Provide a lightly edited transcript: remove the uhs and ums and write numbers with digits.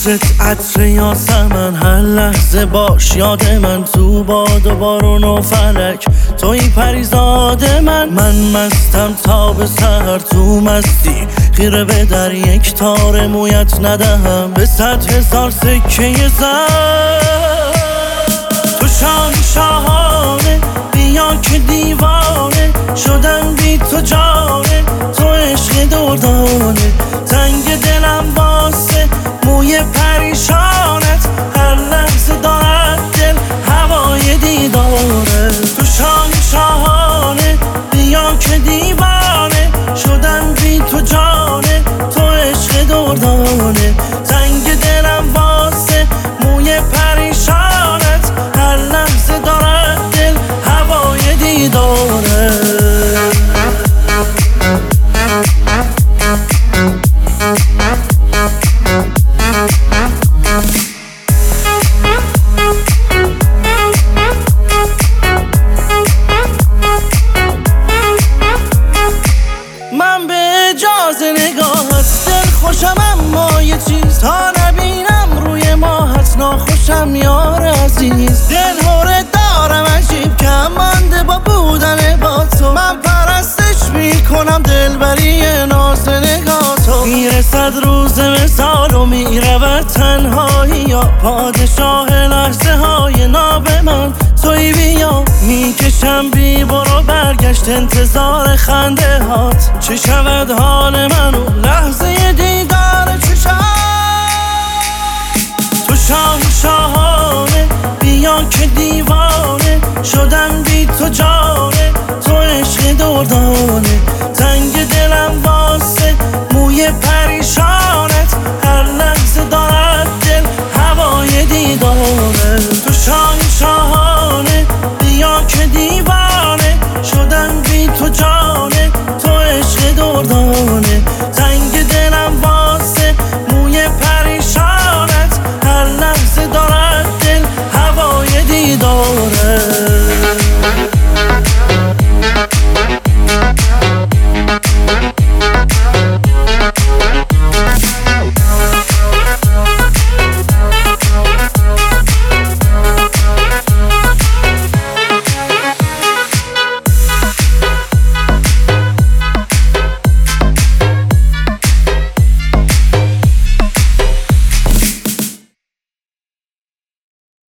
عطرت عطر یاسمن، هر لحظه باش یاد من، تو باد و بارون و فلک توی پریزاد من مستم تا به سحر، تو مستی خیره به در، یک تار مویت ندهم به 100,000 سکه زر. تو شاهانه بیا که دیوانه شدم بی تو جانه، تو عشق دردانه، تنگ دلم واسه موی پریشانت، هر لحظه دارد دل هوای دیداره. تو شاهانه بیا که دیوانه شدم بی تو جانه، تو عشق دردانه، تنگ دلم واسه موی پریشانت، هر لحظه دارد دل هوای دیداره. من به اجازه نگاهت دل خوشم، اما یه چیز تا نبینم روی ماهت ناخوشم یار عزیز. دل هوره دارم عجیب که مانده با بودن با تو، من پرستش میکنم دلبری ناز نگاه تو. میرسد روز مثال و میرود تنهایی، یا پادشاه لحظه های ناب من توی بیا. میکشم بی برو برگشت انتظار خنده هات، چه شود حال من و